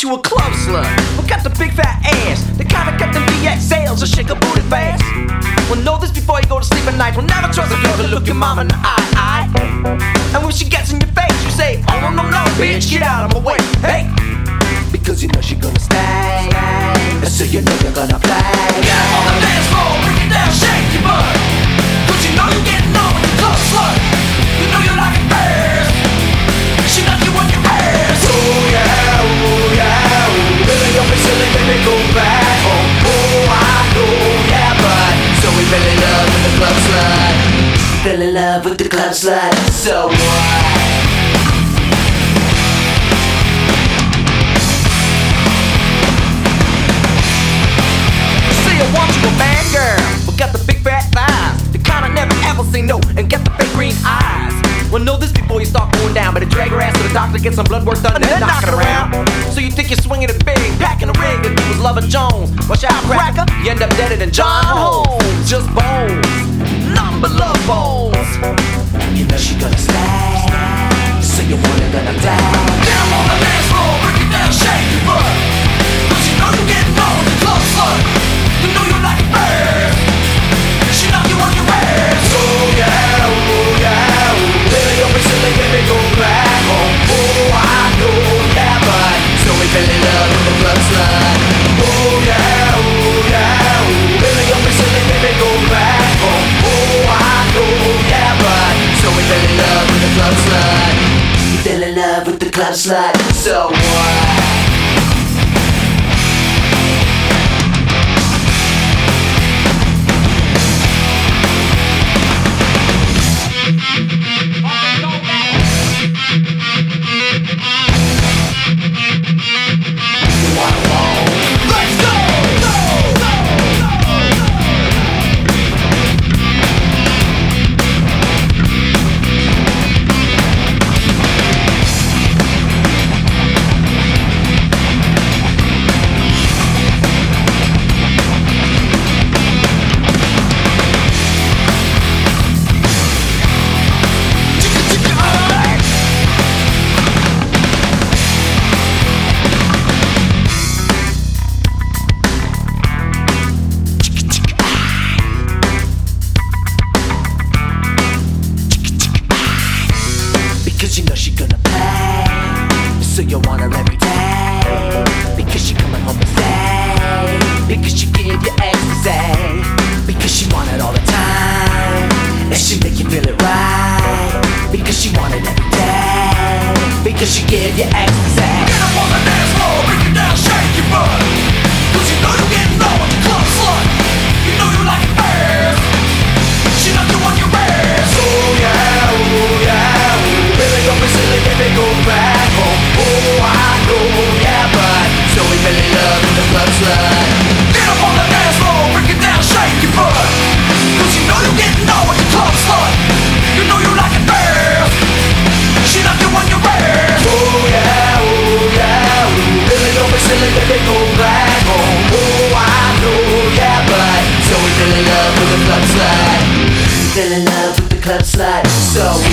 want you a club slut who got the big fat ass, the kind of got them VX sales or shake a booty fast. Well, know this before you go to sleep at night. Well, never trust a girl to look your mama in the eye. And when she gets in your face, you say, oh no, no, no, bitch, get out of my way. Hey, because you know she gonna stay, so you know you're gonna play. Get up on the dance floor, break it down, shake your butt, cause you know you're getting on with the club slut. You know you like it fast, she knock you on your ass. Oh yeah, oh yeah, oh. Baby, don't be silly, baby, go back home. Oh, I know, yeah, but so we fell in love with the club slut. Fell in love with the club slut. So what? I want you a bad girl, but got the big fat thighs, the kind of never ever say no, and get the fake green eyes. Well, know this before you start going down. Better drag her ass to the doctor, get some blood work done, and then knock it around. So you think you're swinging it big, packing a rig, and you was loving Jones. Watch out, cracker, you end up deader than John Holmes. Just bones, nothing but love bones. You know she gonna stay, so you want her gonna die. Down on the dance floor, break it down, shake your butt, cause you know you're getting on with the club slut. You know you like it fast, she knock you on your ass. Oh yeah, oh yeah, oh. Baby, don't be silly, baby, go back home. Oh, I know, yeah, but so we fell in love with the club slut. Oh yeah, oh yeah, oh. Baby, don't be silly, baby, go back home. Oh, I know, yeah, but so we fell in love with the club slut. We fell in love with the club slut. So what? Because you know she gonna pay, so you want her every day. Because she coming home to stay, because she give you ecstasy, because she want it all the time, and she make you feel it right. Because she want it every day, because she give you ecstasy. Get up on the dance floor, break it down, shake your butt, cause you know you're getting on with the club slut. You know you like it fast, she knock you on your ass. Oh yeah, oh yeah. Baby, don't be silly, baby, go back home. Oh, I know, yeah, but so we fell in love with the club slut. Get up on the dance floor, break it down, shake your butt, cause you know you're getting on with the club slut. You know you like it fast, she knock you on your ass. Oh yeah, oh yeah, oh. Baby, don't be silly, baby, go back home. Oh, I know, yeah, but so we fell in love with the club slut. Fell in love with the club slut. So